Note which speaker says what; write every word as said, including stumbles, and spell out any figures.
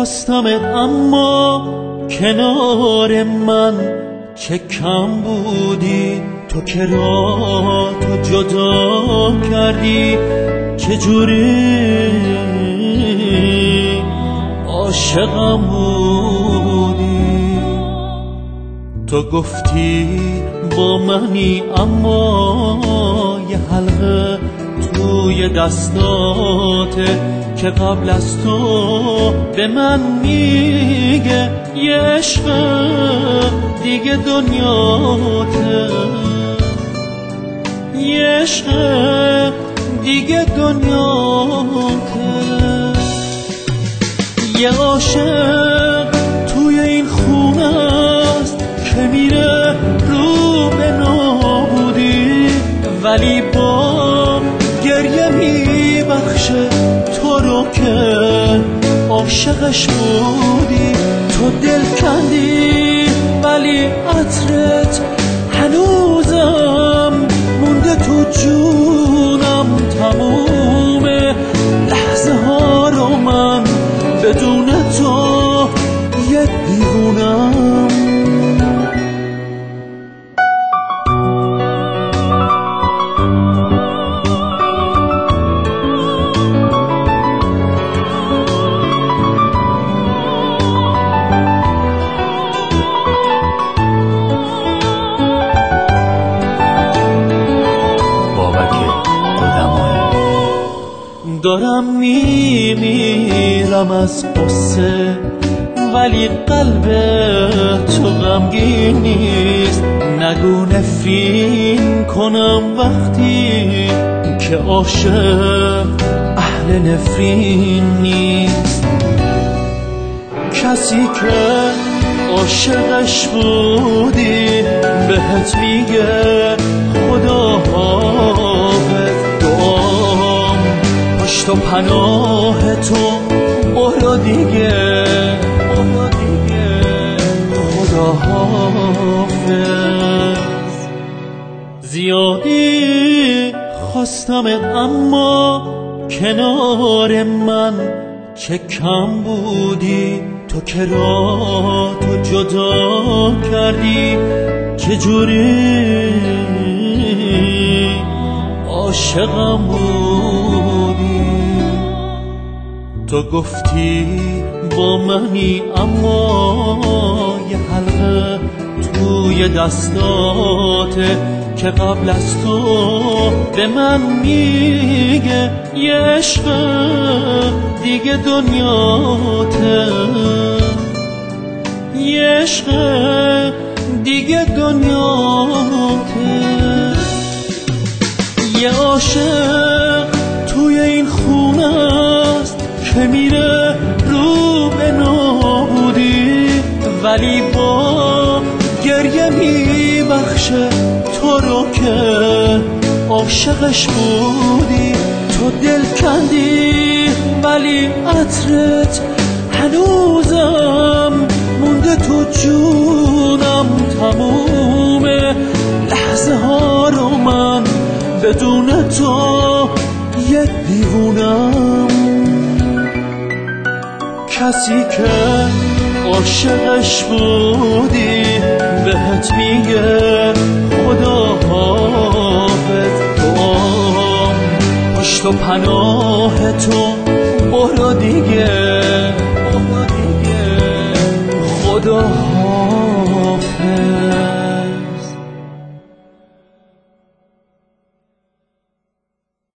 Speaker 1: خواستمت اما کنار من چه کم بودی، تو که راه تو جدا کردی، چجوری عاشقم بودی. تو گفتی با منی اما یه حلقه توی دستاته که قبل از تو به من میگه یه عشق دیگه دنیاته، یه عشق دیگه دنیاته. یه عاشق توی این خونه است که میره رو به نابودی، ولی با گریه میبخشه تو رو که عاشقش بودی. تو دل کندی ولی عطرت هنوزم مونده تو جونم، تمومه لحظه ها رو من بدون تو یه دیوونم. دارم میمیرم از قصه ولی قلب تو غمگین نیست. نگو نفرین کنم وقتی که عاشق اهل نفرین نیست. کسی که عاشقش بودی بهت میگه خدا حافظ، پشت و پناه تو برو دیگه، برو دیگه، خدا حافظ. زیادی خواستمت اما کنار من چه کم بودی، تو که راه تو جدا کردی، چجوری عاشقم بودی. تو گفتی با منی اما یه حلقه توی دستاته که قبل از تو به من میگه یه عشق دیگه دنیاته، یه عشق دیگه دنیاته. یه عاشق توی این خونه است که میره رو به نابودی، ولی با گریه میبخشه تو رو که عاشقش بودی. تو دل کندی ولی عطرت هنوزم مونده تو جونم، تمومه لحظه ها رو من بدون تو یه دیوونم. کسی که عاشقش بودی بهت میگه خدا حافظ، توام پشت و پناه تو برو دیگه، برو دیگه، خدا